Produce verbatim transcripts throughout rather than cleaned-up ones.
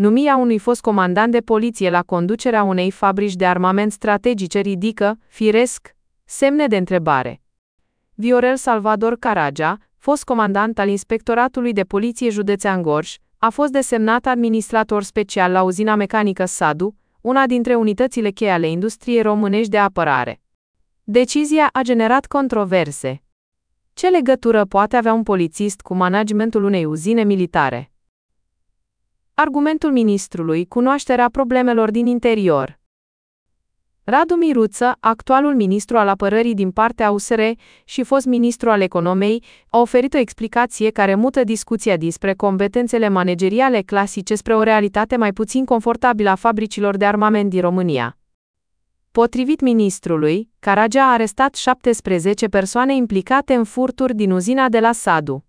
Numirea unui fost comandant de poliție la conducerea unei fabrici de armament strategice ridică, firesc, semne de întrebare. Viorel Salvador Caragea, fost comandant al Inspectoratului de Poliție Județean Gorj, a fost desemnat administrator special la uzina mecanică Sadu, una dintre unitățile cheie ale industriei românești de apărare. Decizia a generat controverse. Ce legătură poate avea un polițist cu managementul unei uzine militare? Argumentul ministrului: cunoașterea problemelor din interior. Radu Miruță, actualul ministru al apărării din partea U S R și fost ministru al economiei, a oferit o explicație care mută discuția dinspre competențele manageriale clasice spre o realitate mai puțin confortabilă a fabricilor de armament din România. Potrivit ministrului, Caragea a arestat șaptesprezece persoane implicate în furturi din uzina de la Sadu.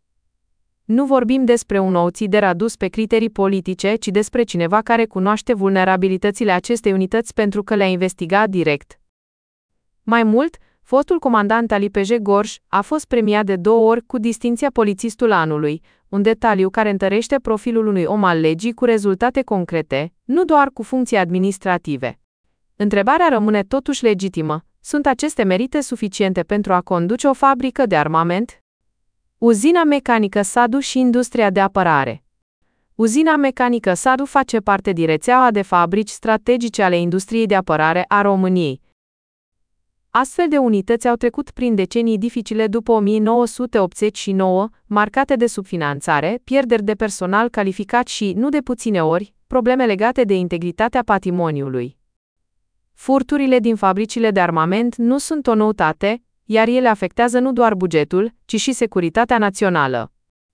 Nu vorbim despre un outsider adus pe criterii politice, ci despre cineva care cunoaște vulnerabilitățile acestei unități pentru că le-a investigat direct. Mai mult, fostul comandant al I P J Gorj a fost premiat de două ori cu distinția Polițistul Anului, un detaliu care întărește profilul unui om al legii cu rezultate concrete, nu doar cu funcții administrative. Întrebarea rămâne totuși legitimă: sunt aceste merite suficiente pentru a conduce o fabrică de armament? Uzina mecanică Sadu și industria de apărare. Uzina mecanică Sadu face parte din rețeaua de fabrici strategice ale industriei de apărare a României. Astfel de unități au trecut prin decenii dificile după o mie nouă sute optzeci și nouă, marcate de subfinanțare, pierderi de personal calificat și, nu de puține ori, probleme legate de integritatea patrimoniului. Furturile din fabricile de armament nu sunt o noutate, iar ele afectează nu doar bugetul, ci și securitatea națională.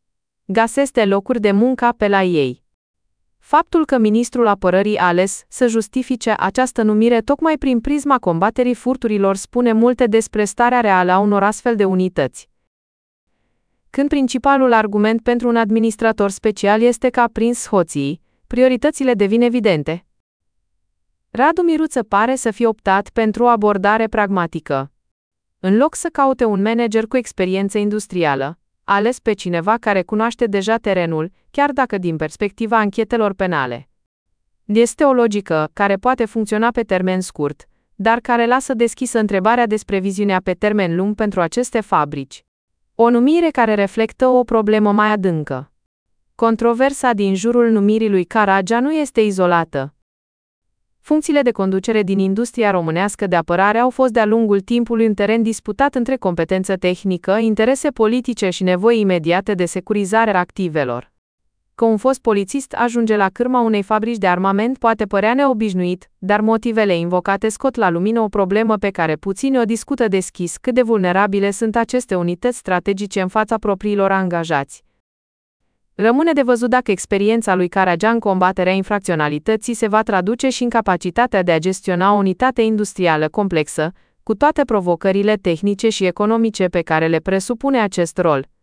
Găsesc locuri de muncă pe la ei. Faptul că ministrul apărării a ales să justifice această numire tocmai prin prisma combaterii furturilor spune multe despre starea reală a unor astfel de unități. Când principalul argument pentru un administrator special este că a prins hoții, prioritățile devin evidente. Radu Miruță pare să fie optat pentru o abordare pragmatică. În loc să caute un manager cu experiență industrială, a ales pe cineva care cunoaște deja terenul, chiar dacă din perspectiva anchetelor penale. Este o logică care poate funcționa pe termen scurt, dar care lasă deschisă întrebarea despre viziunea pe termen lung pentru aceste fabrici. O numire care reflectă o problemă mai adâncă. Controversa din jurul numirii lui Caragea nu este izolată. Funcțiile de conducere din industria românească de apărare au fost de-a lungul timpului un teren disputat între competență tehnică, interese politice și nevoi imediate de securizare a activelor. Că un fost polițist ajunge la cârma unei fabrici de armament poate părea neobișnuit, dar motivele invocate scot la lumină o problemă pe care puțini o discută deschis: cât de vulnerabile sunt aceste unități strategice în fața propriilor angajați. Rămâne de văzut dacă experiența lui Caragea în combaterea infracționalității se va traduce și în capacitatea de a gestiona o unitate industrială complexă, cu toate provocările tehnice și economice pe care le presupune acest rol.